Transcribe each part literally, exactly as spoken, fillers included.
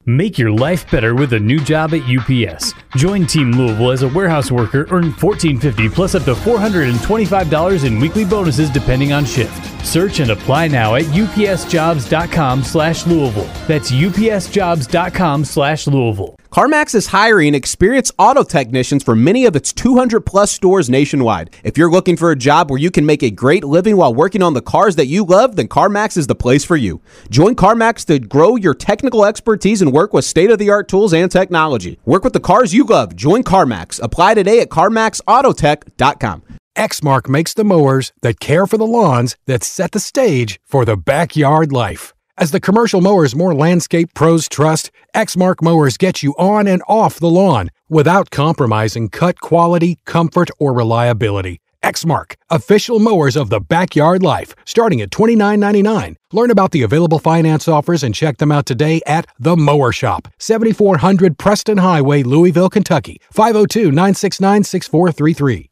Make your life better with a new job at U P S. Join Team Louisville as a warehouse worker, earn fourteen fifty plus up to four hundred twenty-five dollars in weekly bonuses depending on shift. Search and apply now at upsjobs.com slash Louisville. That's upsjobs.com slash Louisville. CarMax is hiring experienced auto technicians for many of its two hundred plus stores nationwide. If you're looking for a job where you can make a great living while working on the cars that you love, then CarMax is the place for you. Join CarMax to grow your technical expertise and work with state-of-the-art tools and technology. Work with the cars you love. Join CarMax. Apply today at carmax autotech dot com. Exmark makes the mowers that care for the lawns that set the stage for the backyard life. As the commercial mowers more landscape pros trust, Exmark mowers get you on and off the lawn without compromising cut quality, comfort, or reliability. Exmark, official mowers of the backyard life, starting at twenty-nine ninety-nine. Learn about the available finance offers and check them out today at The Mower Shop, seventy-four hundred Preston Highway, Louisville, Kentucky, five oh two, nine six nine, six four three three.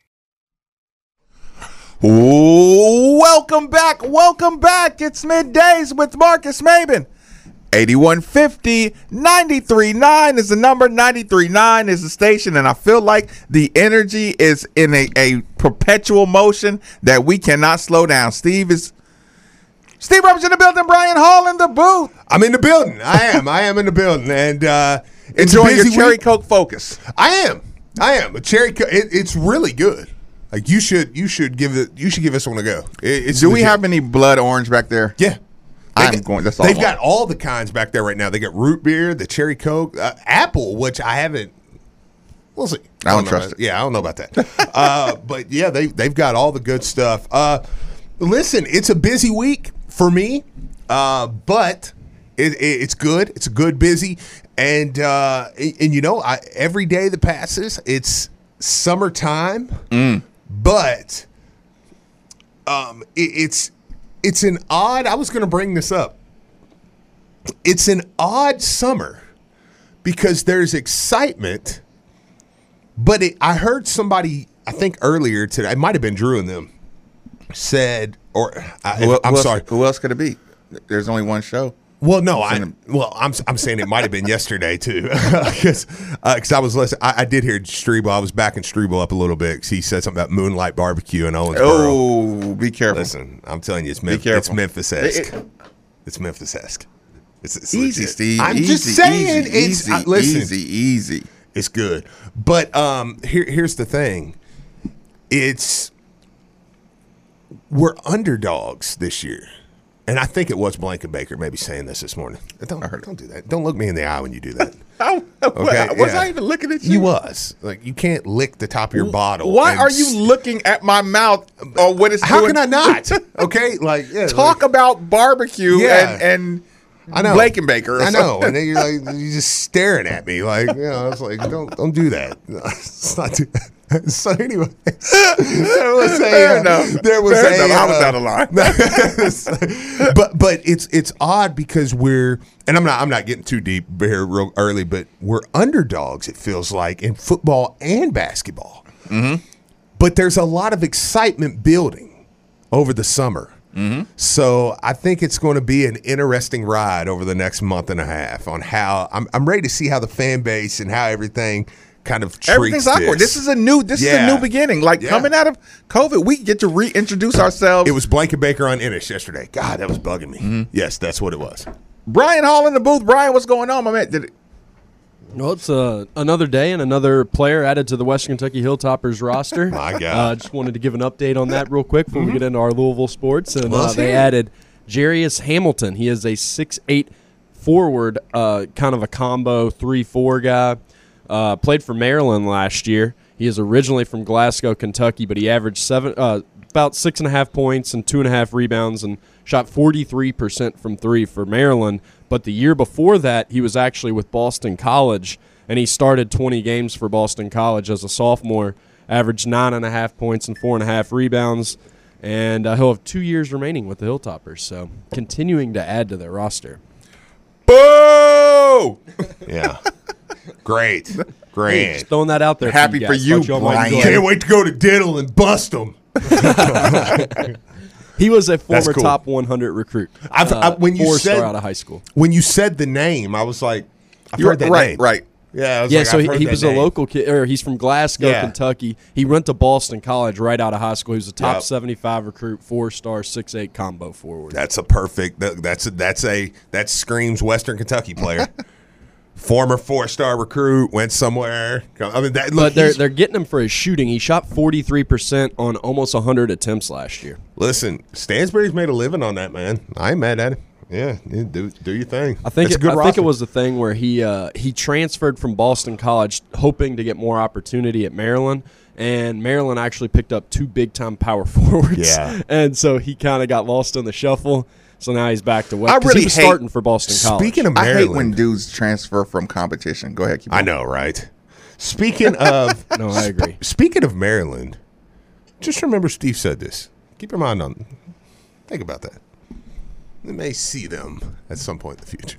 Welcome back, welcome back. It's Middays with Marcus Maben. eighty-one fifty, ninety-three point nine is the number, ninety-three point nine is the station, and I feel like the energy is in a, a perpetual motion that we cannot slow down. Steve is Steve Roberts in the building, Brian Hall in the booth. I'm in the building. I am. I am in the building, and uh, it's enjoying a busy your Cherry week. Coke Focus. I am. I am a cherry. Co- it, it's really good. Like you should. You should give it. You should give this one a go. It, it's Do we legit. have any blood orange back there? Yeah. I'm got, going. That's all. They've I got want. all the kinds back there right now. They got root beer, the cherry Coke, uh, apple, which I haven't. We'll see. I don't know trust about- it. Yeah, I don't know about that. uh, but yeah, they they've got all the good stuff. Uh, listen, it's a busy week for me, uh, but it, it, it's good. It's a good busy, and uh, and, and you know, I, every day that passes, it's summertime, Mm. but um, it, it's. It's an odd, I was going to bring this up. It's an odd summer because there's excitement, but it, I heard somebody, I think earlier today, it might have been Drew and them, said, or I, Who, I'm who sorry. Else, who else could it be? There's only one show. Well, no, I Send him. well, I'm I'm saying it might have been yesterday too, because uh, I was listening. I, I did hear Strebel. I was backing Strebel up a little bit because he said something about Moonlight Barbecue in Owensboro. Oh, be careful. Listen, I'm telling you, it's, Be Memphis, careful. it's Memphis-esque. It- it- It's Memphis-esque. It's, it's Easy, legit. Steve. I'm easy, just saying. Easy, it's easy, uh, listen. easy, easy. It's good, but um, here here's the thing. It's we're underdogs this year, and I think it was Blankenbaker maybe saying this this morning. Don't don't do that. Don't look me in the eye when you do that. Okay, was yeah. I even looking at you? You was like you can't lick the top of your bottle. Why and are you s- looking at my mouth or what it's How doing? can I not? Okay, like yeah, Talk like, about barbecue Yeah. and and I know. Blake and Baker. Or I know, something. and then you're like you're just staring at me like you know. I was like, don't don't do that. Let's not do that. So anyway, there was a Fair uh, enough. there was Fair a enough. I was uh, out of line. but but it's it's odd because we're and I'm not I'm not getting too deep here real early, but we're underdogs. It feels like in football and basketball. Mm-hmm. But there's a lot of excitement building over the summer. Mm-hmm. So I think it's going to be an interesting ride over the next month and a half on how I'm, I'm ready to see how the fan base and how everything kind of treats Everything's awkward. This is a new. This Yeah. is a new beginning. Like Yeah. coming out of COVID, we get to reintroduce ourselves. It was Blankenbaker on Ennis yesterday. God, that was bugging me. Mm-hmm. Yes, that's what it was. Brian Hall in the booth. Brian, what's going on, my man? Did it? Well, it's uh, another day and another player added to the Western Kentucky Hilltoppers roster. My God. Uh, just wanted to give an update on that real quick before we get into our Louisville sports. And uh, Let's they hear it. added Jarius Hamilton. He is a six eight forward, uh, kind of a combo three four guy. Uh, played for Maryland last year. He is originally from Glasgow, Kentucky, but he averaged seven, uh, about six and a half points and two and a half rebounds and shot forty-three percent from three for Maryland. But the year before that, he was actually with Boston College, and he started twenty games for Boston College as a sophomore, averaged nine and a half points and four and a half rebounds, and uh, he'll have two years remaining with the Hilltoppers. So continuing to add to their roster. Boo! Yeah. Great. Great. Hey, just throwing that out there. Happy for for you, you, guys. Thought y'all might enjoy Brian. it. Can't wait to go to Diddle and bust them. He was a former cool. top one hundred recruit. I've- uh, I- when you four-star said- out of high school. When you said the name, I was like, I've You're heard that right, name. right. Yeah, I was Yeah, like, so I've he, heard he that was name. a local kid, or he's from Glasgow, Yeah. Kentucky. He went to Boston College right out of high school. He was a top Yep. seventy-five recruit, four-star, six eight combo forward. That's a perfect. that- That's a, that's a that screams Western Kentucky player. Former four-star recruit went somewhere. I mean, that, look, But they're he's- they're getting him for his shooting. He shot forty-three percent on almost one hundred attempts last year. listen. Stansbury's made a living on that, man. I ain't mad at it. Yeah, you do do your thing. I think It's it, a good I think roster. it was the thing where he uh, he transferred from Boston College, hoping to get more opportunity at Maryland, and Maryland actually picked up two big time power forwards. Yeah. and so he kind of got lost in the shuffle. So now he's back to West. I 'cause really he was hate- starting for Boston College. Speaking of I hate when Maryland, dudes transfer from competition. Go ahead, keep I going. know, right? Speaking of no, I agree. speaking of Maryland, just remember Steve said this. Keep your mind on. Think about that. We may see them at some point in the future.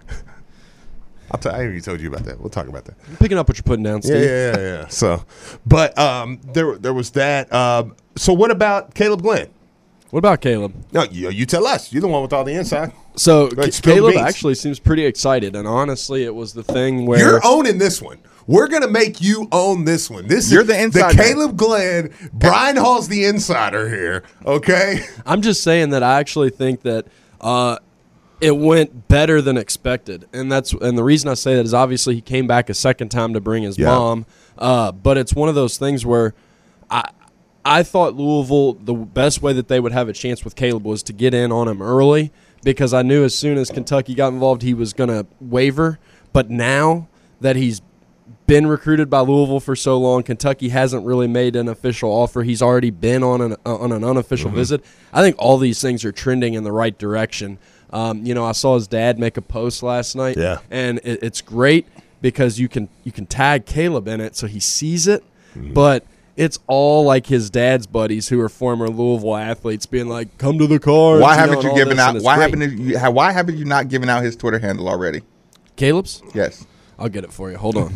I'll tell. I already told you about that. We'll talk about that. I'm picking up what you're putting down, Steve. Yeah, yeah, yeah, yeah. So, but um, there, there was that. Um, so, what about Caleb Glenn? What about Caleb? No, you, you tell us. You're the one with all the inside. So ahead, Ca- spill the Caleb beans. actually seems pretty excited, and honestly, it was the thing where You're owning this one. We're gonna make you own this one. This You're is the inside The man. Caleb Glenn. Brian Hall's the insider here. Okay. I'm just saying that I actually think that uh, it went better than expected, and that's and the reason I say that is obviously he came back a second time to bring his Yeah. mom, uh, but it's one of those things where I I thought Louisville the best way that they would have a chance with Caleb was to get in on him early because I knew as soon as Kentucky got involved he was going to waver, but now that he's been recruited by Louisville for so long. Kentucky hasn't really made an official offer. He's already been on an uh, on an unofficial Mm-hmm. visit. I think all these things are trending in the right direction. Um, you know, I saw his dad make a post last night, Yeah. and it, it's great because you can you can tag Caleb in it so he sees it, Mm-hmm. but it's all like his dad's buddies who are former Louisville athletes being like, "Come to the car." Why you know, haven't and you all given this, and out? it's Why great. haven't you? how- Why haven't you not given out his Twitter handle already? Caleb's? Yes. I'll get it for you. Hold on.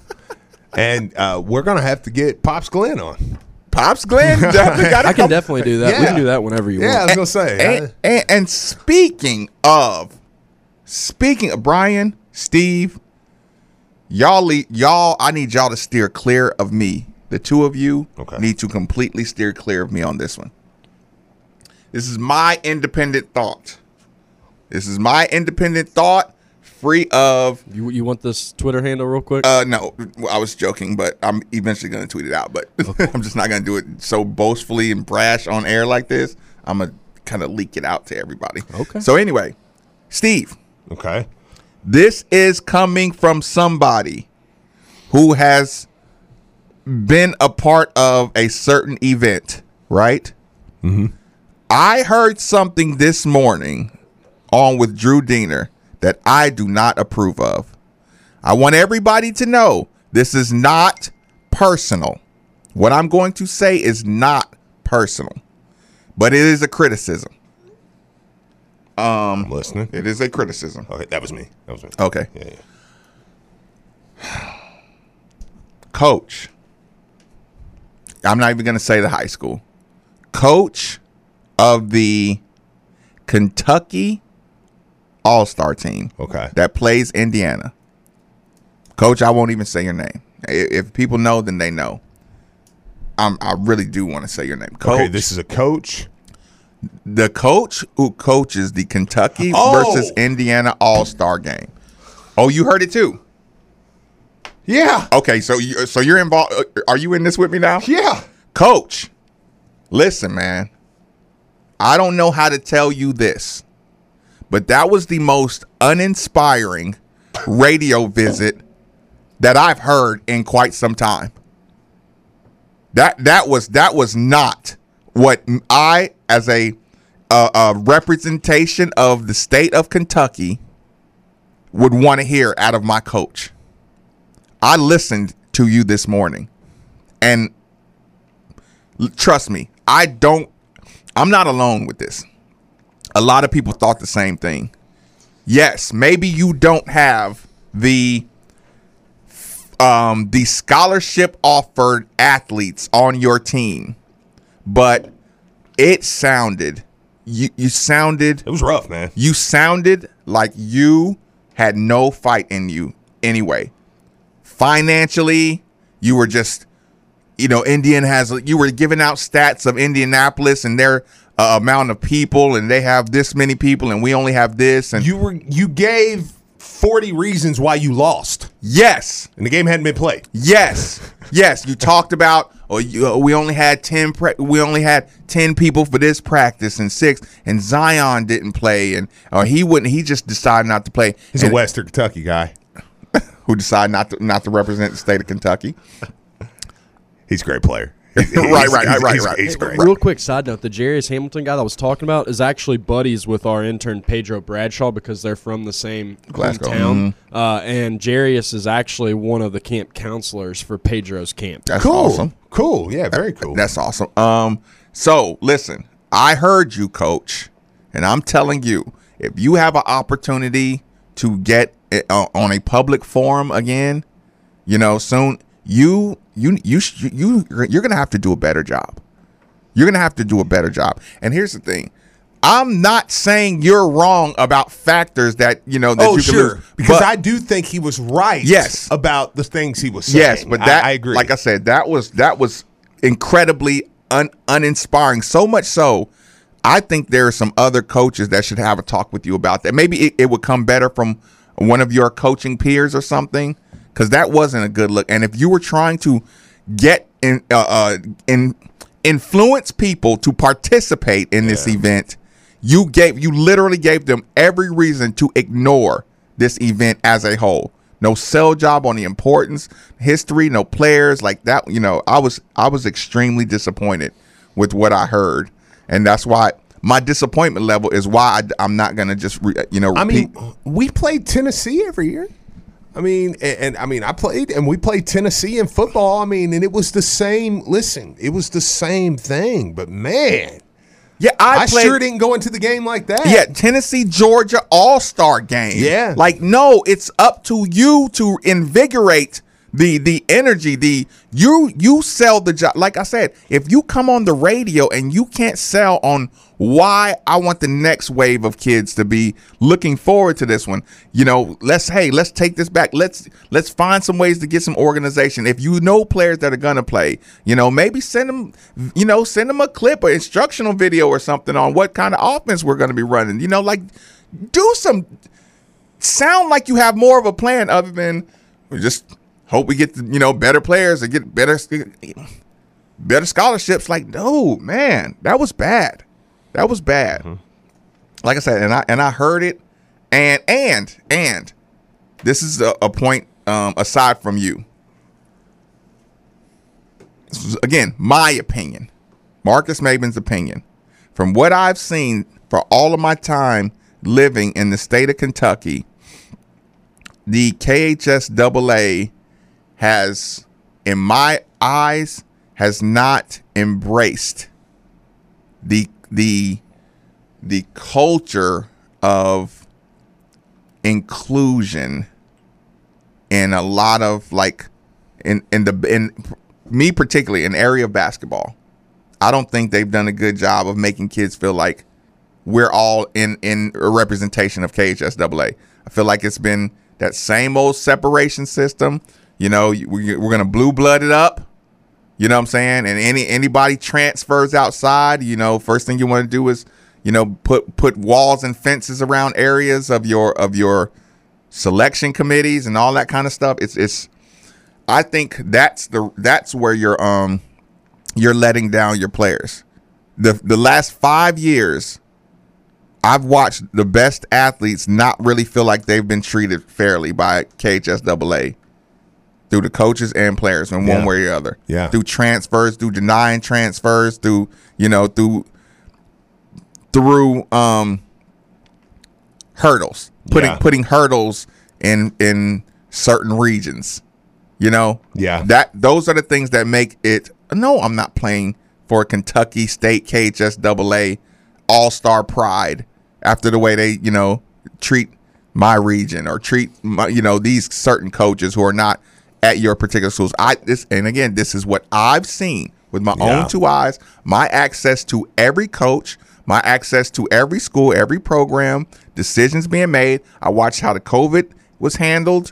And uh, we're gonna have to get Pops Glenn on. Pops Glenn. definitely gotta I can come. definitely do that. We Yeah. can do that whenever you Yeah, I want. was gonna say. And, and, and speaking of, speaking of Brian, Steve, y'all, le- y'all, I need y'all to steer clear of me. The two of you Okay. need to completely steer clear of me on this one. This is my independent thought. This is my independent thought, free of. You, you want this Twitter handle real quick? Uh, no, I was joking, but I'm eventually going to tweet it out. But I'm just not going to do it so boastfully and brash on air like this. I'm going to kind of leak it out to everybody. Okay. So anyway, Steve, Okay. this is coming from somebody who has been a part of a certain event, right? Mm-hmm. I heard something this morning on with Drew Diener that I do not approve of. I want everybody to know this is not personal. What I'm going to say is not personal, but it is a criticism. I'm listening. It is a criticism. Okay, that was me. That was me. Okay. Yeah, yeah. Coach. I'm not even going to say the high school. Coach of the Kentucky All-Star team Okay. that plays Indiana. Coach, I won't even say your name. I- If people know, then they know. I'm, I really do want to say your name. Coach, Okay, this is a coach. the coach who coaches the Kentucky Oh! versus Indiana All-Star game. Oh, you heard it too. Yeah. Okay, so you so you're involved. Are you in this with me now? Yeah. Coach, listen, man. I don't know how to tell you this, but that was the most uninspiring radio visit that I've heard in quite some time. That that was that was not what I, as a, a, a representation of the state of Kentucky, would want to hear out of my coach. I listened to you this morning, and l- trust me, I don't, I'm not alone with this. A lot of people thought the same thing. Yes, maybe you don't have the um, the scholarship offered athletes on your team, but it sounded, you, you sounded, It was rough, man. you sounded like you had no fight in you anyway. Financially, you were just, you know, Indian has, you were giving out stats of Indianapolis and their uh, amount of people, and they have this many people, and we only have this. And You were you gave forty reasons why you lost, yes, and the game hadn't been played. yes, yes. You talked about, or you, uh, we only had ten. Pre- we only had ten people for this practice, and six, and Zion didn't play, and or he wouldn't. He just decided not to play. He's and, a Western Kentucky guy. who decided not to not to represent the state of Kentucky. He's a great player. right, right, right, right, he's, right. He's great. Real quick side note: the Jarius Hamilton guy that I was talking about is actually buddies with our intern Pedro Bradshaw because they're from the same Glasgow. hometown. Mm-hmm. Uh, and Jarius is actually one of the camp counselors for Pedro's camp. That's Cool. awesome. Cool. Yeah, very cool. That's awesome. Um, so listen, I heard you, Coach, and I'm telling you, if you have an opportunity to get it, uh, on a public forum again, you know, soon you you you sh- you you're gonna have to do a better job. You're gonna have to do a better job. And here's the thing. I'm not saying you're wrong about factors that, you know, that oh, you can sure. lose. Because but- I do think he was right Yes. about the things he was saying. Yes, but that I, I agree. Like I said, that was that was incredibly un, uninspiring. So much so, I think there are some other coaches that should have a talk with you about that. Maybe it, it would come better from one of your coaching peers or something, because that wasn't a good look. And if you were trying to get in, uh, uh, in influence people to participate in this Yeah. event, you gave you literally gave them every reason to ignore this event as a whole. No sell job on the importance, history, no players like that. You know, I was I was extremely disappointed with what I heard, and that's why my disappointment level is why I, I'm not gonna just re, you know. Repeat. I mean, we played Tennessee every year. I mean, and, and I mean, I played, and we played Tennessee in football. I mean, and it was the same. Listen, it was the same thing. But man, yeah, I, I played, sure didn't go into the game like that. Yeah, Tennessee Georgia All Star game. Yeah. like no, it's up to you to invigorate the the energy. The you you sell the job. Like I said, if you come on the radio and you can't sell on why I want the next wave of kids to be looking forward to this one, you know, let's hey, let's take this back. Let's let's find some ways to get some organization. If you know players that are gonna play, you know, maybe send them, you know, send them a clip or instructional video or something on what kind of offense we're gonna be running. You know, like do some sound like you have more of a plan other than we just hope we get the, you know, better players and get better better scholarships. Like, no, man, that was bad. That was bad. Mm-hmm. Like I said, and I and I heard it, and and and this is a, a point um, aside from you. This is, again, my opinion, Marcus Maben's opinion. From what I've seen for all of my time living in the state of Kentucky, the K H S A A has, in my eyes, has not embraced the the the culture of inclusion in a lot of like in in the in me particularly in area of basketball. I don't think they've done a good job of making kids feel like we're all in in a representation of K H S A A. I feel like it's been that same old separation system. You know, we're gonna blue blood it up. You know what I'm saying? And any anybody transfers outside, you know, first thing you want to do is, you know, put put walls and fences around areas of your of your selection committees and all that kind of stuff. It's it's I think that's the that's where you're um you're letting down your players. The the last five years, I've watched the best athletes not really feel like they've been treated fairly by K H S A A. Through the coaches and players in Yeah. one way or the other. Yeah. Through transfers, through denying transfers, through, you know, through through um hurdles. Putting Yeah. putting hurdles in in certain regions. You know? Yeah. That those are the things that make it no, I'm not playing for Kentucky State K H S A A All-Star pride after the way they, you know, treat my region or treat my, you know, these certain coaches who are not at your particular schools. I this and again, this is what I've seen with my Yeah. own two eyes. My access to every coach, my access to every school, every program, decisions being made. I watched how the COVID was handled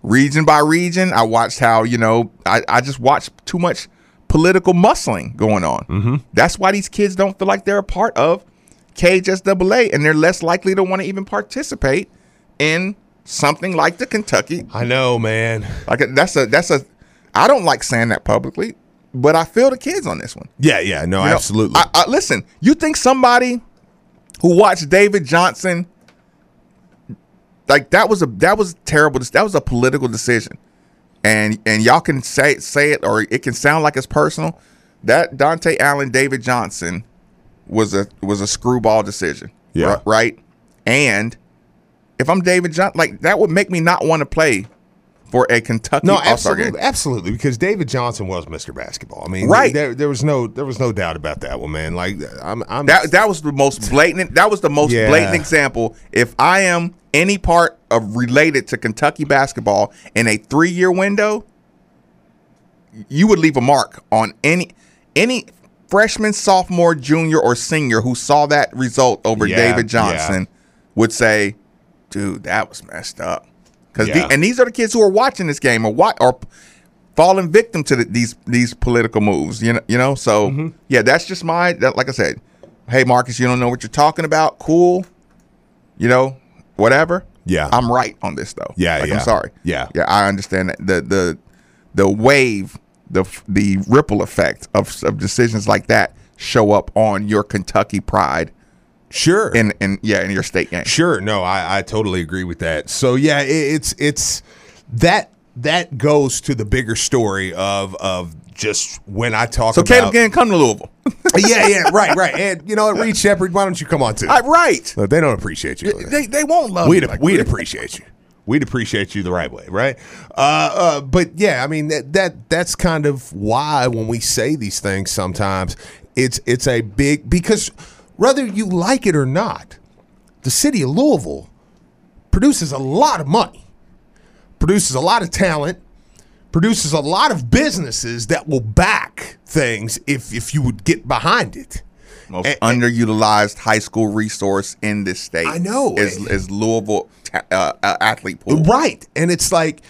region by region. I watched how, you know, I, I just watched too much political muscling going on. Mm-hmm. That's why these kids don't feel like they're a part of K H S A A, and they're less likely to want to even participate in something like the Kentucky. I know, man. Like that's a that's a. I don't like saying that publicly, but I feel the kids on this one. Yeah, yeah, no, You know, absolutely. I, I, listen, you think somebody who watched David Johnson, like that was a that was terrible. That was a political decision, and and y'all can say say it or it can sound like it's personal. That Dante Allen, David Johnson, was a was a screwball decision. Yeah. r- right. And if I'm David Johnson, like that would make me not want to play for a Kentucky No, All-Star absolutely, game. absolutely, because David Johnson was Mister Basketball. I mean, Right. There, there was no, there was no doubt about that one, man. Like, I'm, I'm That that was the most blatant. That was the most Yeah. blatant example. If I am any part of related to Kentucky basketball in a three year window, you would leave a mark on any any freshman, sophomore, junior, or senior who saw that result over Yeah, David Johnson would say, "Dude, that was messed up." Because Yeah. and these are the kids who are watching this game or what or falling victim to the, these these political moves. You know, you know. So Mm-hmm. yeah, that's just my. That, like I said, hey Marcus, you don't know what you're talking about. Cool, you know, whatever. Yeah. I'm right on this though. Yeah, like, yeah. I'm sorry. Yeah. yeah, I understand that the the the wave, the the ripple effect of of decisions like that show up on your Kentucky pride sure. in in yeah in your state game. Sure, no, I, I totally agree with that. So yeah, it, it's it's that that goes to the bigger story of of just when I talk So about Caleb Gann, come to Louisville. yeah, yeah, right, right. And you know what, Reed Shepherd, why don't you come on too? I, right. Look, they don't appreciate you. They they won't love We'd you. Like we'd we- appreciate you. We'd appreciate you the right way, right? Uh, uh, but yeah, I mean that, that that's kind of why when we say these things, sometimes it's it's a big because whether you like it or not, the city of Louisville produces a lot of money, produces a lot of talent, produces a lot of businesses that will back things if if you would get behind it. Most And- underutilized high school resource in this state. I know. is is Louisville ta- uh, uh, athlete pool. Right. And it's like,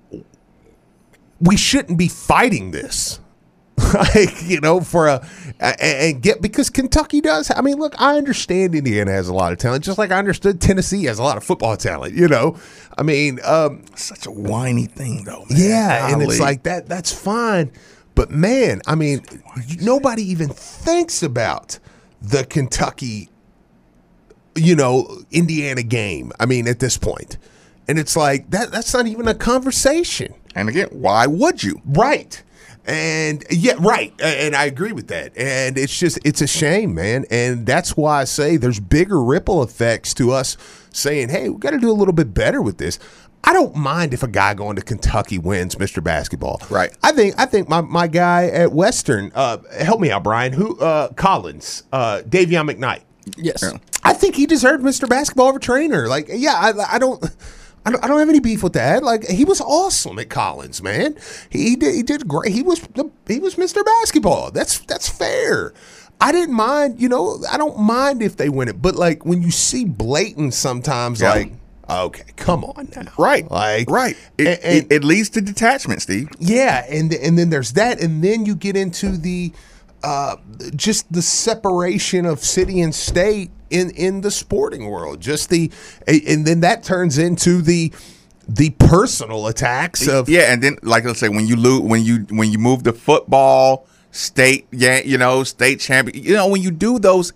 we shouldn't be fighting this. Like, you know, for a, a- and get, because Kentucky does. I mean, look, I understand Indiana has a lot of talent, just like I understood Tennessee has a lot of football talent, you know? I mean, um, Such a whiny thing, though. Man. yeah, and it's Golly. like that, that's fine. But man, I mean, nobody even thinks about the Kentucky, you know, Indiana game. I mean, at this point. And it's like, that that's not even a conversation. And again, why would you? Right. And yeah, right. A- And I agree with that. And it's just, it's a shame, man. And that's why I say there's bigger ripple effects to us saying, hey, we got to do a little bit better with this. I don't mind if a guy going to Kentucky wins Mister Basketball. Right. I think I think my, my guy at Western, uh, help me out, Brian, who uh, Collins, uh, Davion McKnight. Yes. Yeah. I think he deserved Mister Basketball over Trainer. Like, yeah, I, I don't, I don't, I don't have any beef with that. Like, he was awesome at Collins, man. He, he did, he did great. He was, the, he was Mister Basketball. That's that's fair. I didn't mind, you know. I don't mind if they win it, but like when you see blatant, sometimes, Yeah. like, okay, come on now, Right. Like, right. It, and- and- it, it leads to detachment, Steve. yeah, and and then there's that, and then you get into the uh, just the separation of city and state in in the sporting world. Just the, and then that turns into the the personal attacks of Yeah, and then like let's say when you lose, when you when you move to football, state, yeah, you know, state champion, you know, when you do those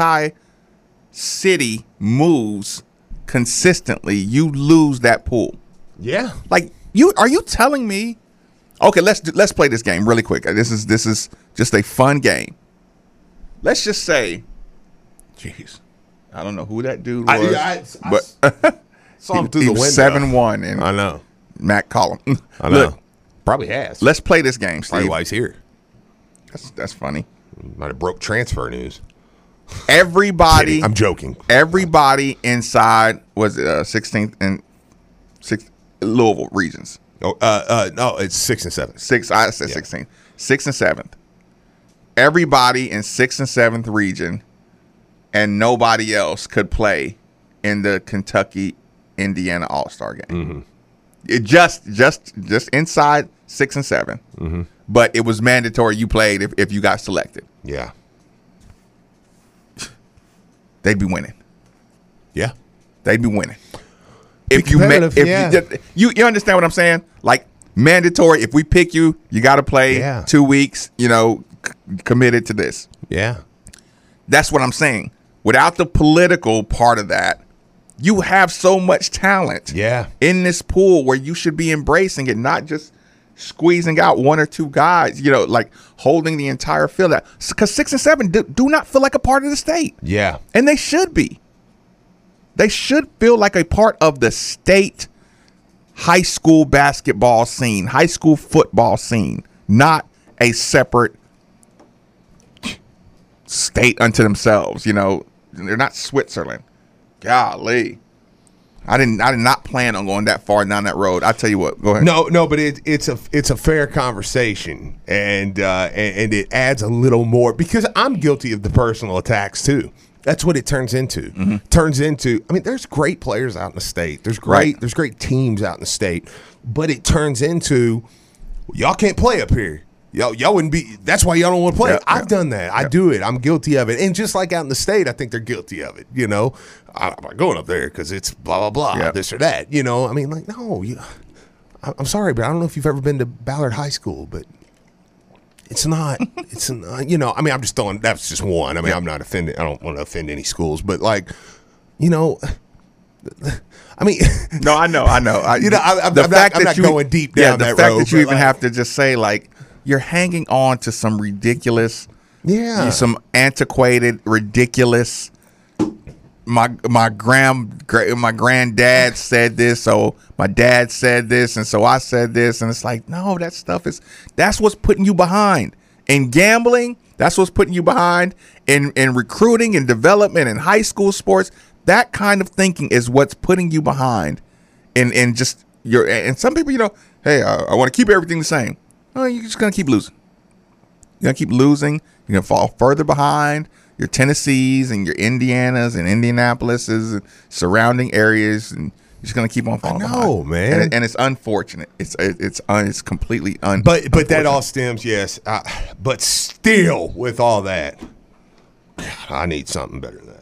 anti-city moves consistently, you lose that pool. yeah, Like you are you telling me? Okay, let's do, let's play this game really quick. This is this is just a fun game. Let's just say, jeez, I don't know who that dude I- was, I- I but saw him he, through he the was window. seven one and I know, Matt Collum. I know. Look, Probably has. let's play this game, Probably Steve. why he's here. That's that's funny. Might have broke transfer news. Everybody, Kidding. I'm joking. everybody inside was it uh, sixteenth and six Louisville regions. Oh, uh, uh, no, it's six and seven. Six, I said Yeah. sixteen. Sixth and seventh. Everybody in sixth and seventh region, and nobody else could play in the Kentucky Indiana All Star game. It just just just inside six and seven. Mm-hmm. But it was mandatory you played if, if you got selected. Yeah. They'd be winning. Yeah. They'd be winning. Be If you ma- if yeah. you, you you understand what I'm saying? Like mandatory, if we pick you, you got to play Yeah. two weeks, you know, c- committed to this. Yeah. That's what I'm saying. Without the political part of that, you have so much talent Yeah. in this pool where you should be embracing it, not just squeezing out one or two guys, you know, like holding the entire field out. Because six and seven do, do not feel like a part of the state. Yeah. And they should be. They should feel like a part of the state high school basketball scene, high school football scene, not a separate state unto themselves. You know, they're not Switzerland. Golly. I didn't. I did not plan on going that far down that road. I tell you what. Go ahead. No, no, but it, it's a it's a fair conversation, and, uh, and and it adds a little more because I'm guilty of the personal attacks too. That's what it turns into. Mm-hmm. Turns into. I mean, there's great players out in the state. There's great. Right. There's great teams out in the state, but it turns into y'all can't play up here. Y'all, y'all wouldn't be. That's why y'all don't want to play. Yeah, I've yeah. done that. I Yeah. do it. I'm guilty of it. And just like out in the state, I think they're guilty of it. You know, I, I'm not going up there because it's blah blah blah, Yeah. this or that. You know, I mean, like, no, you. I- I'm sorry, but I don't know if you've ever been to Ballard High School, but it's not. It's not, you know. I mean, I'm just throwing. That's just one. I mean, I'm not offending. I don't want to offend any schools, but like, you know. I mean, No, I know, I know. I, You know, I- I'm- the I'm not- fact I'm that not going deep yeah, down the that fact road, that you but even like- have to just say like you're hanging on to some ridiculous, yeah, some antiquated, ridiculous. My my grand gra- my granddad said this, so my dad said this, and so I said this, and it's like no, that stuff is that's what's putting you behind in gambling. That's what's putting you behind in in recruiting and development in high school sports. That kind of thinking is what's putting you behind, in in just your and some people, you know, hey, I, I want to keep everything the same. Oh, you're just gonna keep losing. You're gonna keep losing. You're gonna fall further behind your Tennessees and your Indianas and Indianapolises and surrounding areas, and you're just gonna keep on falling know, behind. man. And, it- and it's unfortunate. It's it, it's un, it's completely un. But but that unfortunate. all stems, yes. Uh, but still, with all that, I need something better than that.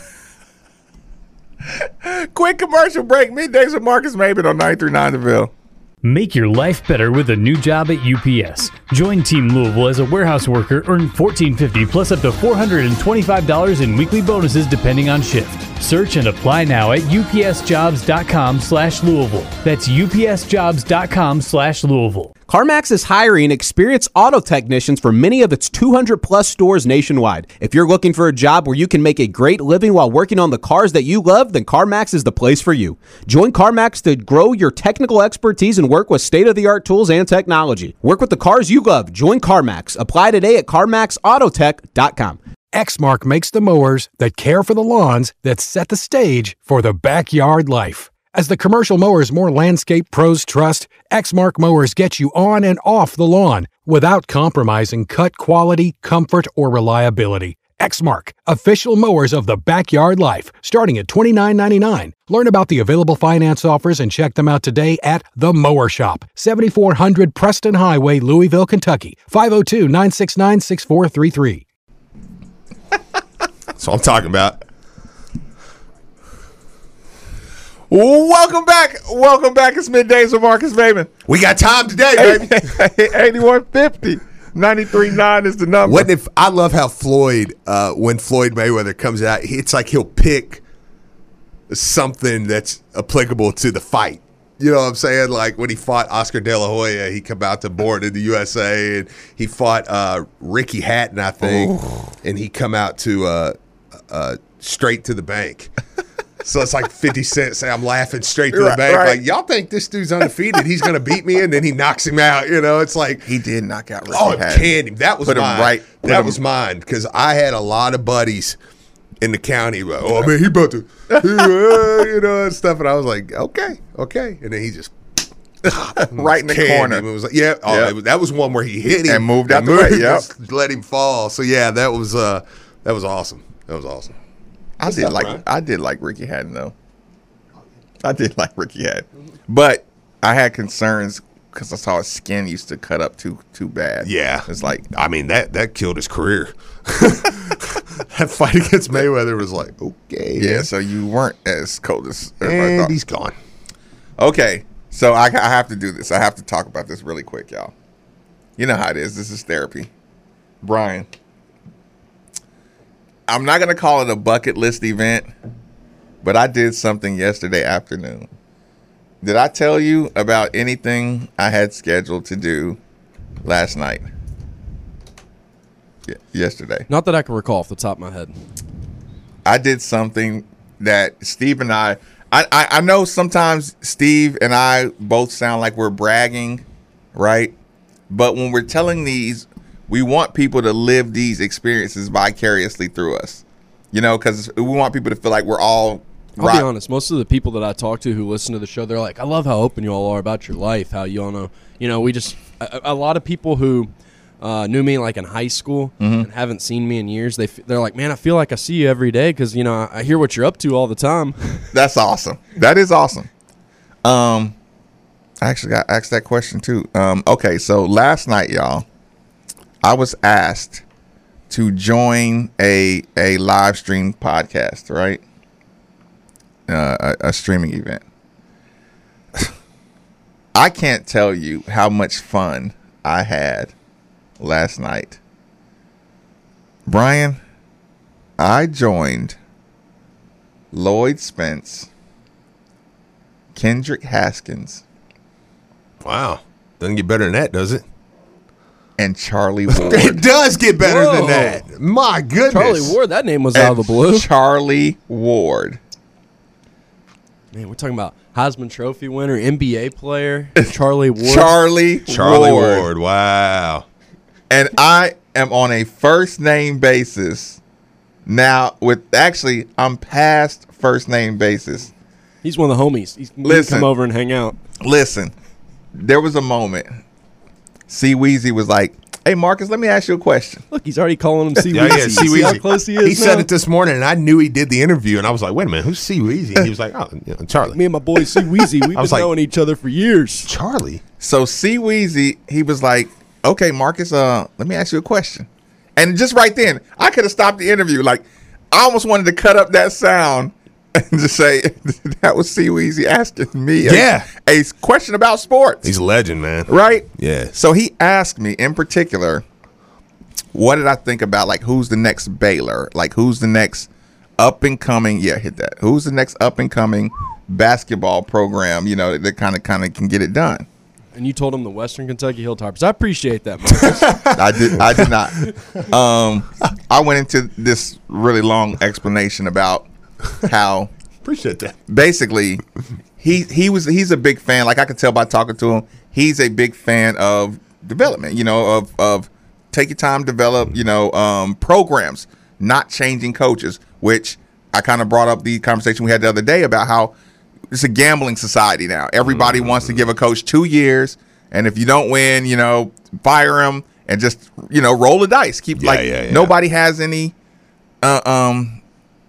Quick commercial break. Middays with Marcus Maben on nine three nine The Ville. Make your life better with a new job at U P S. Join Team Louisville as a warehouse worker, earn fourteen fifty plus up to four hundred twenty-five dollars in weekly bonuses depending on shift. Search and apply now at upsjobs.com slash Louisville. That's upsjobs.com slash Louisville. CarMax is hiring experienced auto technicians for many of its two hundred plus stores nationwide. If you're looking for a job where you can make a great living while working on the cars that you love, then CarMax is the place for you. Join CarMax to grow your technical expertise and work with state-of-the-art tools and technology. Work with the cars you love. Join CarMax. Apply today at carmax autotech dot com. Exmark makes the mowers that care for the lawns that set the stage for the backyard life. As the commercial mowers more landscape pros trust, Exmark mowers get you on and off the lawn without compromising cut quality, comfort, or reliability. Exmark, official mowers of the backyard life, starting at twenty-nine ninety-nine. Learn about the available finance offers and check them out today at The Mower Shop, seventy-four hundred Preston Highway, Louisville, Kentucky, five oh two, nine six nine, six four three three. That's what I'm talking about. Welcome back. Welcome back. It's Middays with Marcus Maben. We got time today, baby. eighty-one fifty. ninety-three point nine is the number. What if I love how Floyd, uh, when Floyd Mayweather comes out, it's like he'll pick something that's applicable to the fight. You know what I'm saying? Like when he fought Oscar De La Hoya, he come out to board in the U S A, and he fought uh, Ricky Hatton, I think, and he come out to uh, uh, straight to the bank. So it's like fifty Cent say, I'm laughing straight to the Right, bank. right. Like, y'all think this dude's undefeated? He's going to beat me, and then he knocks him out. You know, it's like, He did knock out Ricky oh, Hatton. canned him. That was Put him mine. right- put that him- was mine because I had a lot of buddies in the county. Like, oh, man, he about to, you know, and stuff. And I was like, okay, okay. And then he just Right in the canned corner. him. It was like, yeah, oh, Yeah. it was- that was one where he hit him And moved out the way, yep. just let him fall. So yeah, that was uh, that was awesome. That was awesome. I Good did stuff, like Brian. I did like Ricky Hatton though. I did like Ricky Hatton, but I had concerns because I saw his skin used to cut up too too bad. Yeah. It's like, I mean, that, that killed his career. That fight against Mayweather was like, okay. yeah, so you weren't as cold as everybody And thought. he's gone. Okay, so I, I have to do this. I have to talk about this really quick, y'all. You know how it is. This is therapy. Brian, I'm not going to call it a bucket list event, but I did something yesterday afternoon. Did I tell you about anything I had scheduled to do last night? Y- yesterday. Not that I can recall off the top of my head. I did something that Steve and I, I, I, I know sometimes Steve and I both sound like we're bragging, right? But when we're telling these, we want people to live these experiences vicariously through us, you know, because we want people to feel like we're all I'll right. be honest. Most of the people that I talk to who listen to the show, they're like, "I love how open you all are about your life. How you all know, you know, we just a, a lot of people who uh, knew me like in high school Mm-hmm. and haven't seen me in years. They f- they're like, man, I feel like I see you every day because you know I, I hear what you're up to all the time. That's awesome. That is awesome. Um, I actually got asked that question too. Um, okay, so last night, y'all, I was asked to join a a live stream podcast, right? Uh, a, a streaming event. I can't tell you how much fun I had last night. Brian, I joined Lloyd Spence, Kendrick Haskins, Wow. Doesn't get better than that, does it? and Charlie Ward. It does get better Whoa. than that. My goodness. Charlie Ward, that name was out of the blue. Charlie Ward. Man, we're talking about Heisman Trophy winner, N B A player, Charlie Ward. Charlie Charlie Ward. Ward. Wow. And I am on a first name basis now with actually I'm past first name basis. He's one of the homies. He's he can Listen. come over and hang out. Listen, there was a moment. C Weezy was like, "Hey Marcus, let me ask you a question." Look, he's already calling him C Yeah, yeah, Weezy. See how close he is He said now? it this morning, and I knew he did the interview, and I was like, wait a minute, who's C Weezy? And he was like, oh, you know, Charlie. Me and my boy C Weezy, we've been was like- knowing each other for years. Charlie? So C Weezy, he was like, "Okay, Marcus, uh, let me ask you a question." And just right then, I could have stopped the interview. Like, I almost wanted to cut up that sound and just say that was C Weezy asking me a, Yeah. a question about sports. He's a legend, man. right? Yeah. So he asked me in particular, what did I think about like who's the next Baylor? Like who's the next up and coming? Yeah, hit that. Who's the next up and coming basketball program? You know that kind of kind of can get it done. And you told him the Western Kentucky Hilltoppers. I appreciate that, Marcus. I did. I did not. Um, I went into this really long explanation about how Appreciate that. basically he he was he's a big fan. Like I could tell by talking to him, he's a big fan of development. You know, of of take your time, develop. You know, um, programs, not changing coaches. Which I kind of brought up the conversation we had the other day about how it's a gambling society now. Everybody wants to give a coach two years, and if you don't win, you know, fire him and just you know roll the dice. Keep Yeah, like yeah, yeah. nobody has any uh, um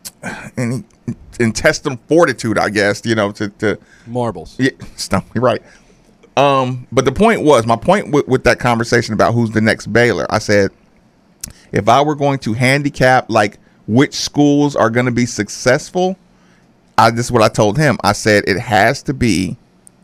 any intestinal fortitude, I guess. You know, to to Marbles. yeah, stump. You're right. Um, but the point was, my point with, with that conversation about who's the next Baylor, I said, if I were going to handicap like which schools are going to be successful, I this is what I told him. I said it has to be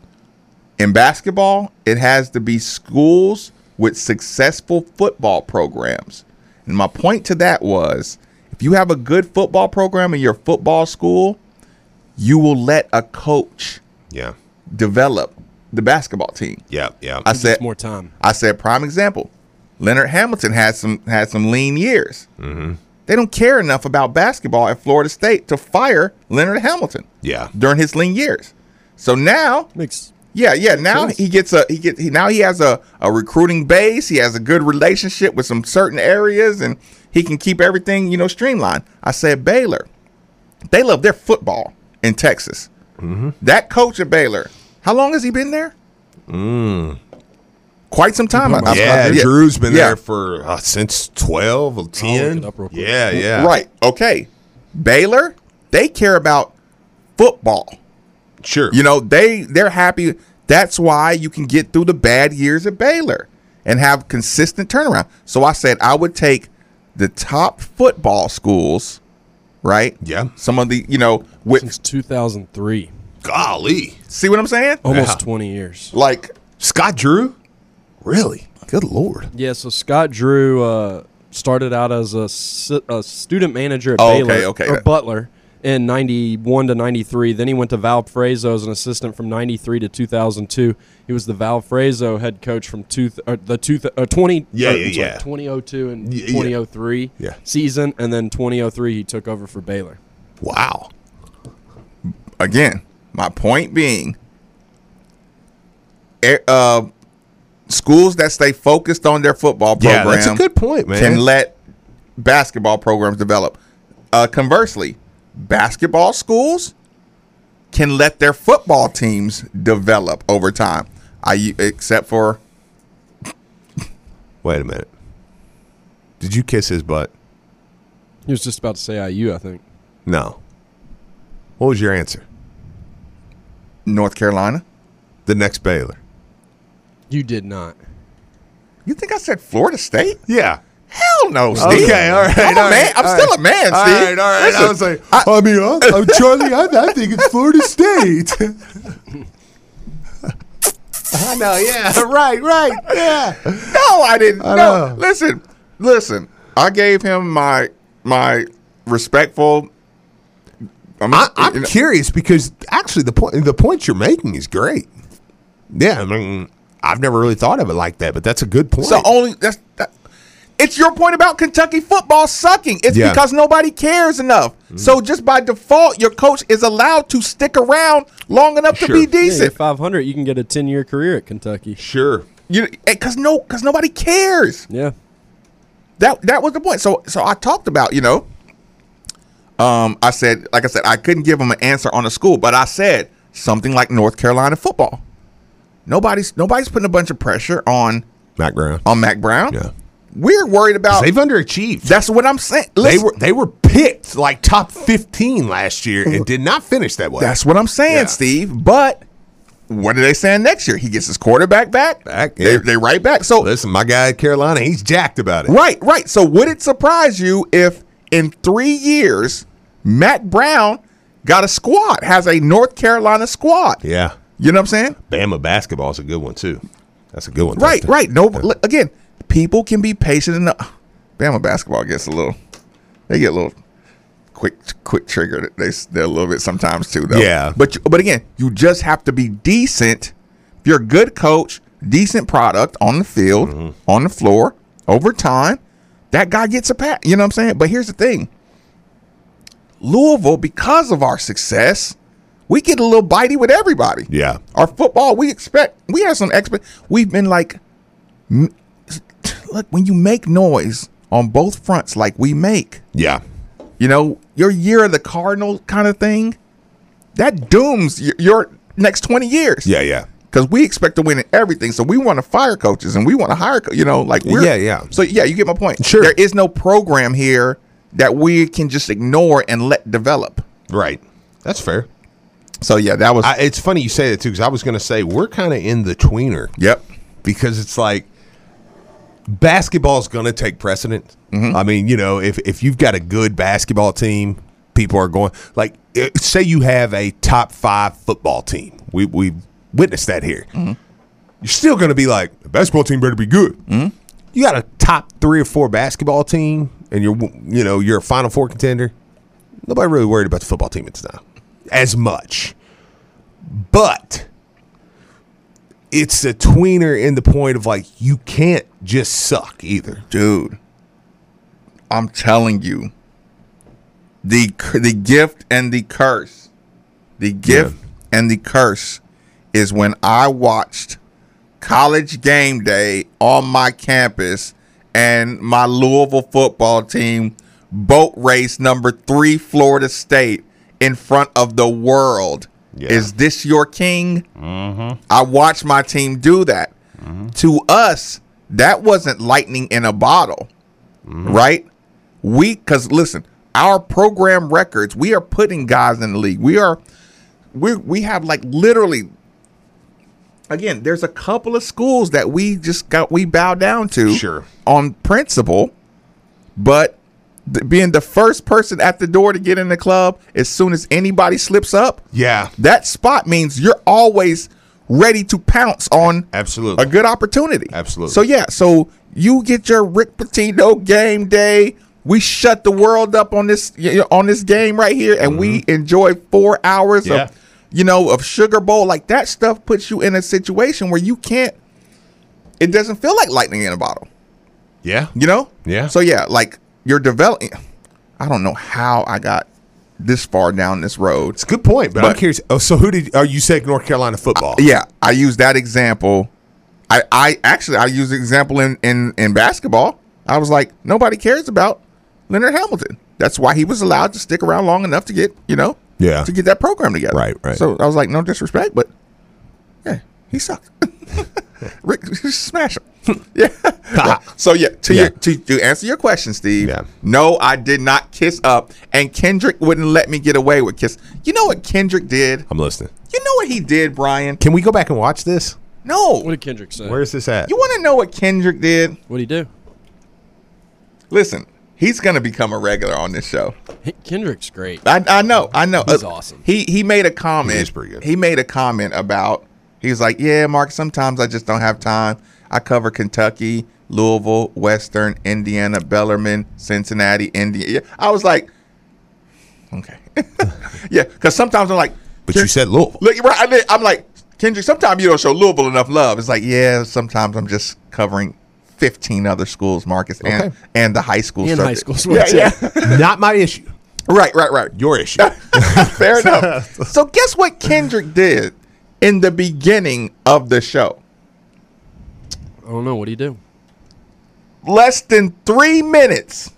in basketball. It has to be schools with successful football programs. And my point to that was, if you have a good football program in your football school, you will let a coach Yeah. develop the basketball team. Yeah. Yeah. I Gives said more time. I said prime example. Leonard Hamilton had some had some lean years. Mm-hmm. They don't care enough about basketball at Florida State to fire Leonard Hamilton yeah. during his lean years. So now, Makes yeah, yeah, now sense. he gets a he get he, now he has a, a recruiting base. He has a good relationship with some certain areas, and he can keep everything you know streamlined. I said Baylor, they love their football in Texas. Mm-hmm. That coach at Baylor, how long has he been there? Mm. Quite some time. I- I- Yeah, I- Drew's been yeah. there for uh, since twelve or ten. it up real quick. Yeah, yeah. Right. Okay. Baylor, they care about football. Sure. You know, they they're happy. That's why you can get through the bad years at Baylor and have consistent turnaround. So I said I would take the top football schools, right? Yeah. Some of the, you know, with, Since two thousand three. Golly. see what I'm saying? Almost Yeah. twenty years. Like, Scott Drew? Really? Good Lord. Yeah, so Scott Drew uh, started out as a, si- a student manager at Oh, Baylor, okay, okay. or Butler, in ninety-one to ninety-three. Then he went to Valparaiso as an assistant from ninety-three to two thousand two. He was the Valparaiso head coach from two th- or the two th- uh, twenty Yeah, or, yeah, I'm sorry, yeah. twenty oh two and Y- yeah. twenty oh three Yeah. season, and then twenty oh three he took over for Baylor. Wow. again, my point being, eh, uh, schools that stay focused on their football Yeah, program that's a good point, man. can let basketball programs develop. Uh, conversely, basketball schools can let their football teams develop over time. I except for Wait a minute. Did you kiss his butt? He was just about to say I U, I think. No. What was your answer? North Carolina. The next Baylor. You did not. You think I said Florida State? Yeah. Hell no, Steve. Okay, all right. I'm a all man. right, I'm all still right. a man, Steve. All right, all right. Listen, I was like, I- I, mean, I'm, I'm Charlie. I, I think it's Florida State. I know, yeah. Right, right, yeah. No, I didn't. I no, know. listen, listen. I gave him my my respectful. I mean, I, I'm you know, curious because actually the point the point you're making is great. Yeah, I mean, I've never really thought of it like that, but that's a good point. so only that's that, it's your point about Kentucky football sucking. It's Yeah. because nobody cares enough. So just by default, your coach is allowed to stick around long enough Sure. to be Yeah, decent. you're five hundred, you can get a ten-year career at Kentucky. sure. You because no because nobody cares. Yeah. That that was the point. So so I talked about, you know, um, I said, like I said, I couldn't give him an answer on the school, but I said something like North Carolina football. Nobody's nobody's putting a bunch of pressure on Mac Brown. on Mac Brown. Yeah. We're worried about. They've underachieved. That's what I'm saying. They Listen, were they were picked like top fifteen last year and did not finish that way. that's what I'm saying, Yeah. Steve. But what are they saying next year? He gets his quarterback back. Back, They yeah. they right back. So Listen, my guy at Carolina, he's jacked about it. right, right. So would it surprise you if in three years Mac Brown got a squad, has a North Carolina squad? Yeah. You know what I'm saying? Bama basketball is a good one too. That's a good one. Right, Dustin. right. No, look, again, people can be patient enough. Bama basketball gets a little, they get a little quick, quick trigger. They they're a little bit sometimes too, though. Yeah. But you- but again, you just have to be decent. If you're a good coach, decent product on the field, Mm-hmm. on the floor, over time, that guy gets a pat. You know what I'm saying? But here's the thing: Louisville, because of our success, we get a little bitey with everybody. Yeah. Our football, we expect, we have some expect. We've been like, m- look, when you make noise on both fronts, like we make, Yeah. you know, your year of the Cardinals kind of thing, that dooms your, your next twenty years. Yeah, yeah. Because we expect to win in everything. So we want to fire coaches and we want to hire, co- you know, like we're. Yeah, yeah. So, yeah, you get my point. Sure. There is no program here that we can just ignore and let develop. Right. That's fair. So, yeah, that was. I, it's funny you say that too, because I was going to say we're kind of in the tweener yep. because it's like basketball's going to take precedence. Mm-hmm. I mean, you know, if if you've got a good basketball team, people are going like eh, say you have a top five football team. We we witnessed that here. Mm-hmm. You're still going to be like the basketball team better be good. Mm-hmm. You got a top three or four basketball team, and you're you know you're a Final Four contender. Nobody really worried about the football team at the time as much, but it's a tweener in the point of like you can't just suck either. Dude, I'm telling you, the the gift and the curse, the gift and the curse is when I watched College Game Day on my campus and my Louisville football team boat race number three Florida State in front of the world. Yeah. Is this your king? Mm-hmm. I watched my team do that. Mm-hmm. To us, that wasn't lightning in a bottle, mm-hmm. right? We, because listen, our program records, we are putting guys in the league. We are, we we have like literally again, there's a couple of schools that we just got we bow down to Sure. on principle, but th- being the first person at the door to get in the club as soon as anybody slips up, Yeah. that spot means you're always ready to pounce on Absolutely. a good opportunity. Absolutely. So yeah, so you get your Rick Pitino game day. We shut the world up on this on this game right here, and we enjoy four hours Yeah. of you know of Sugar Bowl. Like that stuff puts you in a situation where you can't. It doesn't feel like lightning in a bottle. Yeah. You know. Yeah. So yeah, like you're developing. I don't know how I got this far down this road. It's a good point, but, I'm But- curious. Oh, so who did? Oh, you said North Carolina football. Yeah, I use that example. I, I actually I use the example in, in, in basketball. I was like, nobody cares about Leonard Hamilton. That's why he was allowed to stick around long enough to get, you know, Yeah. to get that program together. Right, right. So I was like, no disrespect, but yeah, he sucked. Rick, smash him. yeah. yeah. So yeah, to Yeah. your to, to answer your question, Steve. Yeah. No, I did not kiss up, and Kendrick wouldn't let me get away with kiss. You know what Kendrick did? I'm listening. You know what he did, Brian? Can we go back and watch this? No. What did Kendrick say? Where's this at? You want to know what Kendrick did? What'd he do? Listen, he's going to become a regular on this show. Hey, Kendrick's great. I, I know, I know. He's Uh, awesome. He he made a comment. He is pretty good. He made a comment about. He was like, "Yeah, Mark. Sometimes I just don't have time. I cover Kentucky, Louisville, Western, Indiana, Bellarmine, Cincinnati, Indiana." I was like, "Okay, yeah," because sometimes I'm like, But you said Louisville. Look, right? I did, I'm like, Kendrick, sometimes you don't show Louisville enough love. It's like, yeah, sometimes I'm just covering fifteen other schools, Marcus, and, Okay. and the high school And stuff. high school Yeah, sports, yeah. Not my issue. right, right, right. Your issue. Fair enough. So guess what Kendrick did in the beginning of the show? I don't know. What'd he do? Less than three minutes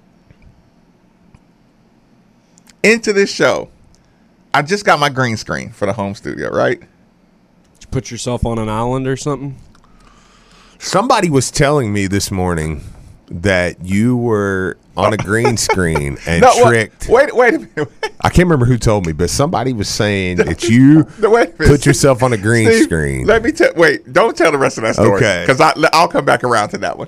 into this show, I just got my green screen for the home studio, right? Did you put yourself on an island or something? Somebody was telling me this morning that you were on a green screen and No, wait- tricked. Wait, wait a minute. I can't remember who told me, but somebody was saying that you No, wait a minute. put yourself on a green Steve, screen. Let me tell. Wait, don't tell the rest of that story. Okay. Because I'll come back around to that one.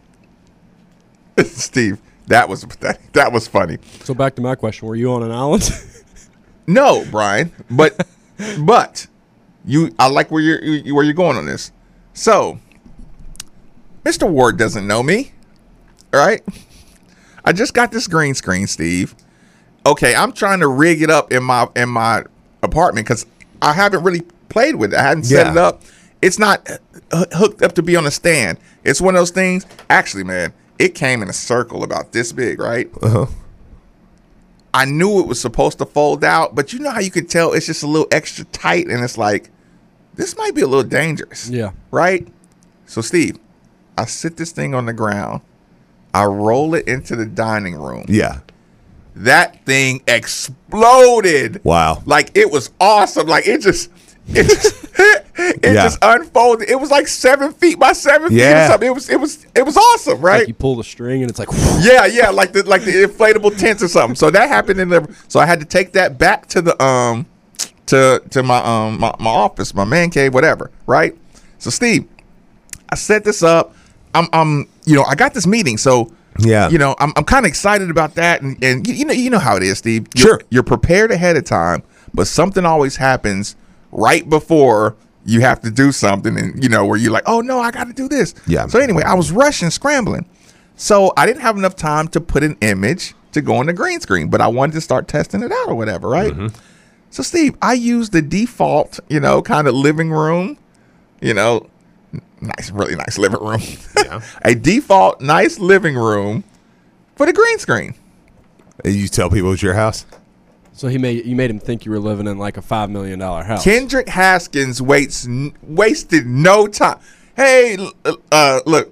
Steve, that was that, that was funny. So back to my question: were you on an island? No, Brian, but but you, I like where you're you- where you're going on this. So, Mister Ward doesn't know me, all right? I just got this green screen, Steve. Okay, I'm trying to rig it up in my in my apartment because I haven't really played with it. I hadn't set Yeah. it up. It's not uh, hooked up to be on a stand. It's one of those things. Actually, man, it came in a circle about this big, right? Uh-huh. I knew it was supposed to fold out, but you know how you could tell it's just a little extra tight, and it's like, this might be a little dangerous. Yeah. Right? So, Steve, I sit this thing on the ground. I roll it into the dining room. Yeah. That thing exploded. Wow. Like, it was awesome. Like, it just... It just, it Yeah. just unfolded. It was like seven feet by seven feet or Yeah. something. It was it was it was awesome, right? Like you pull the string and it's like, Yeah, yeah, like the like the inflatable tents or something. So that happened in the. So I had to take that back to the um, to to my um my, my office, my man cave, whatever. Right. So Steve, I set this up. I'm I'm you know I got this meeting, so Yeah. you know I'm I'm kind of excited about that, and and you, you know you know how it is, Steve. You're, Sure. You're prepared ahead of time, but something always happens right before you have to do something, and you know where you're like, oh no, I got to do this. Yeah. So anyway, I was rushing, scrambling. So I didn't have enough time to put an image to go on the green screen, but I wanted to start testing it out or whatever, right? So Steve, I used the default, you know, kind of living room, you know, n- nice, really nice living room. Yeah. A default nice living room for the green screen. And you tell people it's your house? so he made you made him think you were living in like a five million dollar house. Kendrick Haskins waits n- wasted no time. Hey, l- uh, look,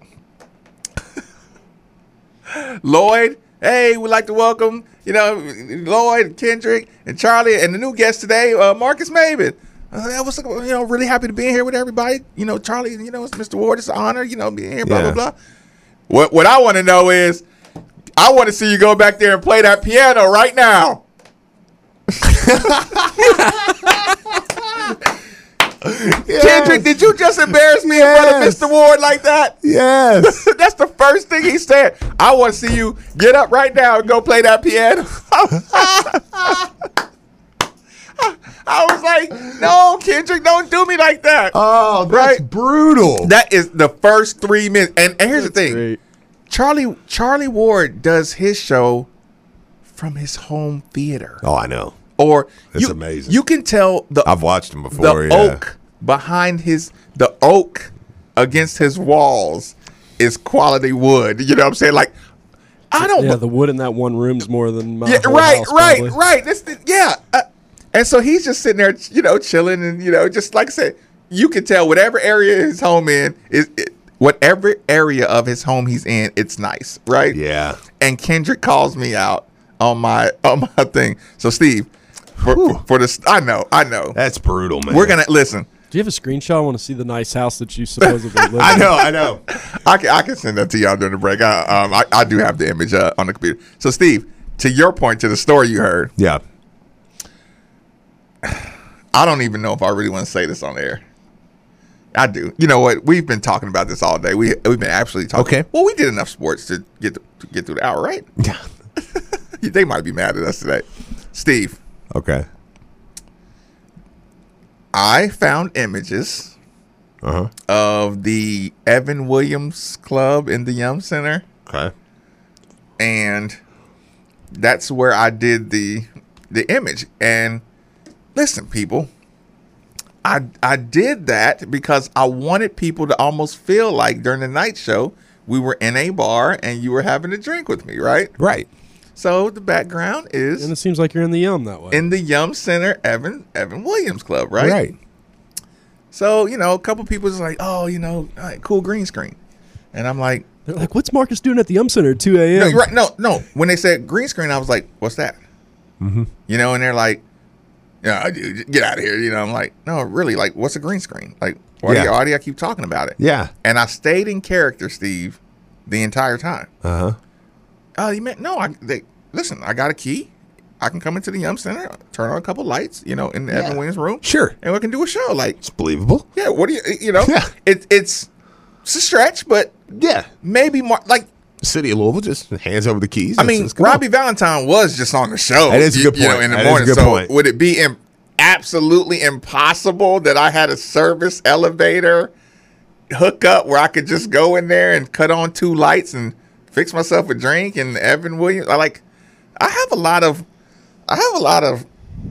Lloyd. Hey, we'd like to welcome, you know, Lloyd, Kendrick, and Charlie, and the new guest today, uh, Marcus Maven. I was, you know, really happy to be here with everybody. You know, Charlie, you know, it's Mister Ward. It's an honor, you know, being here. Blah Yeah. blah blah. What What I want to know is, I want to see you go back there and play that piano right now. Yes. Kendrick, did you just embarrass me in front of Yes. Mister Ward like that? Yes. That's the first thing he said. I want to see you get up right now and go play that piano. I was like, no, Kendrick, don't do me like that. Oh, that's Right. brutal. That is the first three minutes. And, and here's the thing. Great. Charlie Charlie Ward does his show from his home theater. Oh, I know. Or It's you, amazing. You can tell the I've watched him the before. yeah. oak behind his the oak against his walls is quality wood. You know what I'm saying? Like I don't Yeah, the wood in that one room's more than my yeah, whole right, house, right, probably. right. This, this- yeah. Uh, and so he's just sitting there, you know, chilling, and you know, just like I said, you can tell whatever area his home in is, it, whatever area of his home he's in, it's nice, right? Yeah. And Kendrick calls me out on my on my thing. So Steve, for, for, for this, I know, I know, That's brutal, man. we're gonna listen. Do you have a screenshot? I want to see the nice house that you supposedly live in. I know, I know. I can I can send that to y'all during the break. I, um, I, I do have the image uh, on the computer. So Steve, to your point, to the story you heard. Yeah. I don't even know if I really want to say this on air. I do. You know what? We've been talking about this all day. We we've been absolutely talking. Okay. Well, we did enough sports to get to, to get through the hour, right? Yeah. They might be mad at us today. Steve, Okay. I found images Uh-huh. of the Evan Williams Club in the Yum Center, Okay. and that's where I did the the image. And listen, people, I I did that because I wanted people to almost feel like during the night show we were in a bar and you were having a drink with me, right? Right. So the background And is it seems like you're in the Yum that way. in the Yum Center Evan Evan Williams Club, right? Right. So, you know, a couple people was like, oh, you know, all right, cool green screen. And I'm like, They're like, what's Marcus doing at the Yum Center at two no, a.m.? you're right. No, no. When they said green screen, I was like, what's that? Mm-hmm. You know, and they're like, yeah, dude, get out of here. You know, I'm like, no, really, like, what's a green screen? Like, why, do, Yeah. you, why do I keep talking about it? Yeah. And I stayed in character, Steve, the entire time. Uh-huh. Oh, you meant, no, I, they, listen, I got a key. I can come into the Yum Center, turn on a couple lights, you know, in the Evan Williams room. Sure. And we can do a show. Like, It's believable. yeah, what do you, you know, Yeah. it, it's, it's a stretch, but Yeah. maybe more, like, The city of Louisville just hands over the keys. I and mean, says, "Come on." Robbie Valentine was just on the show. That is a you- good You know, point. in the That is a morning. good so point. would it be im- absolutely impossible that I had a service elevator hookup where I could just go in there and cut on two lights and fix myself a drink? And Evan Williams, I like, I have a lot of, I have a lot of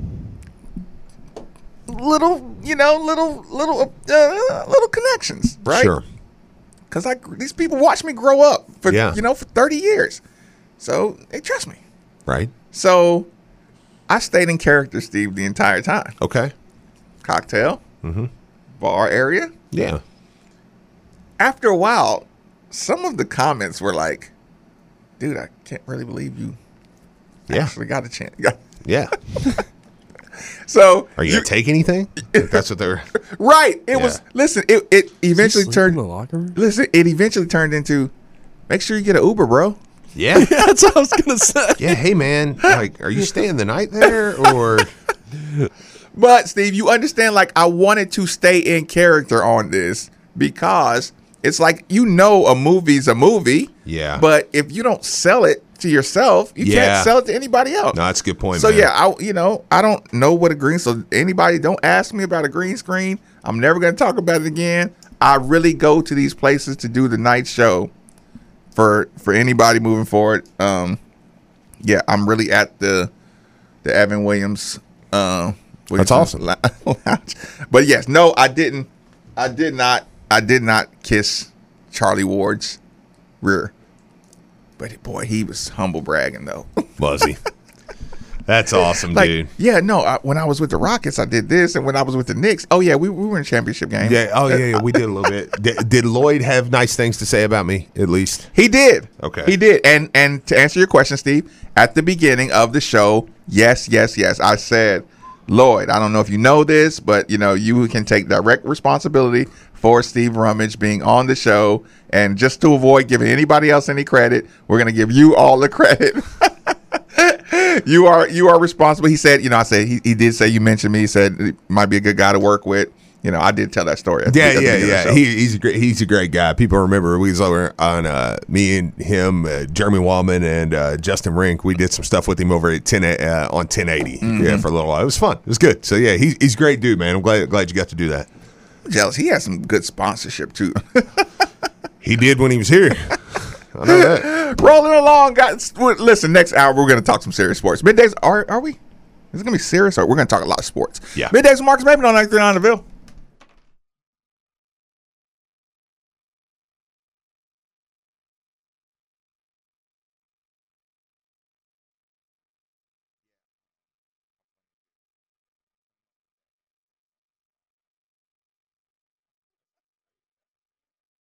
little, you know, little, little, uh, little connections, right? Sure. Because I these people watch me grow up for Yeah. you know for thirty years, so they trust me. Right. So I stayed in character, Steve, the entire time. Okay. Cocktail, Mm-hmm. bar area. Yeah. After a while, some of the comments were like, "Dude, I can't really believe you Yeah. actually got a chance." Yeah. So Are you gonna take anything? If that's what they're. right? It Yeah. was. Listen, it it eventually Sleep in turned. the locker room? Listen, it eventually turned into, make sure you get an Uber, bro. Yeah. That's what I was gonna say. Yeah. Hey, man. Like, are you staying the night there or? But Steve, you understand, like, I wanted to stay in character on this because it's like, you know, a movie's a movie. Yeah. But if you don't sell it to yourself, you Yeah. can't sell it to anybody else. No, that's a good point. So man. yeah, I you know, I don't know what a green so anybody don't ask me about a green screen. I'm never gonna talk about it again. I really go to these places to do the night show for for anybody moving forward. Um yeah, I'm really at the the Evan Williams uh That's Williams awesome. lounge. But yes, no, I didn't I did not I did not kiss Charlie Ward's rear. But boy, he was humble bragging though. Was he? That's awesome, Like, dude. yeah, no. I, when I was with the Rockets, I did this, and when I was with the Knicks, oh yeah, we, we were in championship game. Yeah. Oh, yeah, yeah. We did a little bit. Did, did Lloyd have nice things to say about me, at least? He did. Okay. He did. And and to answer your question, Steve, at the beginning of the show, yes, yes, yes, I said, Lloyd, I don't know if you know this, but you know, you can take direct responsibility for Steve Rummage being on the show. And just to avoid giving anybody else any credit, we're gonna give you all the credit. You are you are responsible. He said, you know, I said he, he did say you mentioned me. He said he might be a good guy to work with. You know, I did tell that story. At Yeah, the, at the yeah, beginning of the yeah. show. He, he's a great. He's a great guy. People remember we was over on uh, me and him, uh, Jeremy Wallman and uh, Justin Rink. We did some stuff with him over at ten uh, on ten eighty. Mm-hmm. Yeah, for a little while. It was fun. It was good. So yeah, he's he's a great dude, man. I'm glad glad you got to do that. I'm jealous. He has some good sponsorship too. He did when he was here. I know that. Rolling along, guys. Listen, next hour we're going to talk some serious sports. Middays, are are we? Is it going to be serious, or we're going to talk a lot of sports? Yeah. Middays with Marcus Maven on ninety-three point nine The Ville.